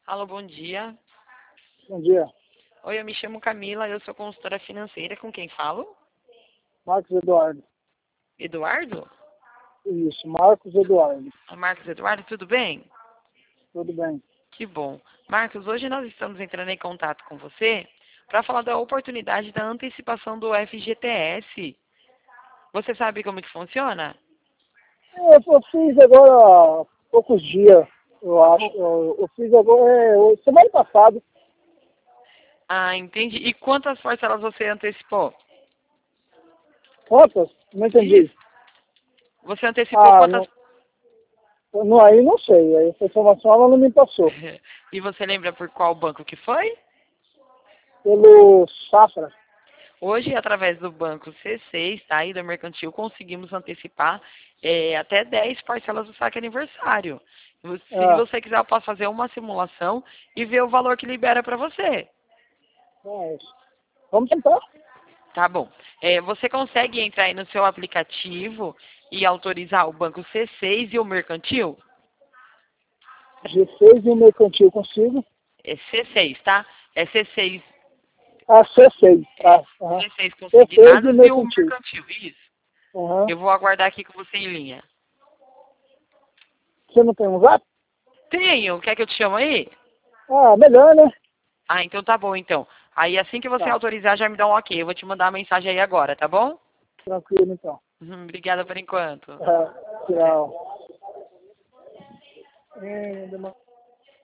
Alô, bom dia. Bom dia, Oi, eu me chamo Camila, eu sou consultora financeira. Com quem falo? Marcos Eduardo. Eduardo? Isso, Marcos Eduardo. Marcos Eduardo, tudo bem? Tudo bem. Que bom. Marcos, hoje nós estamos entrando em contato com você para falar da oportunidade da antecipação do FGTS. Você sabe como que funciona? Eu fiz agora há poucos dias, eu Há acho. pouco. Eu fiz agora, semana passada. Ah, entendi. E quantas parcelas você antecipou? Quantas? Não entendi. Isso. Você antecipou Ah, quantas? aí não sei. Essa informação ela não me passou. E você lembra por qual banco que foi? Pelo Safra. Hoje, através do banco C6, tá? E da Mercantil, conseguimos antecipar até 10 parcelas do saque aniversário. Se Ah, você quiser, eu posso fazer uma simulação e ver o valor que libera para você. é isso. Vamos tentar. Tá bom. Você consegue entrar aí no seu aplicativo e autorizar o banco C6 e o Mercantil? G6 e o mercantil consigo. É C6, tá? É C6, Ah, C6. é, Tá. Aham. C6 C6 e o consignados e o mercantil. Mercantil. Isso. Aham. Eu vou aguardar aqui com você em linha. Você não tem um zap? Tenho. Quer que eu te chame aí? Ah, melhor, né? Ah, então tá bom, então. Aí assim que você Tá. autorizar, já me dá um ok. Eu vou te mandar uma mensagem aí agora, tá bom? Tranquilo, então. Obrigada por enquanto. Tchau.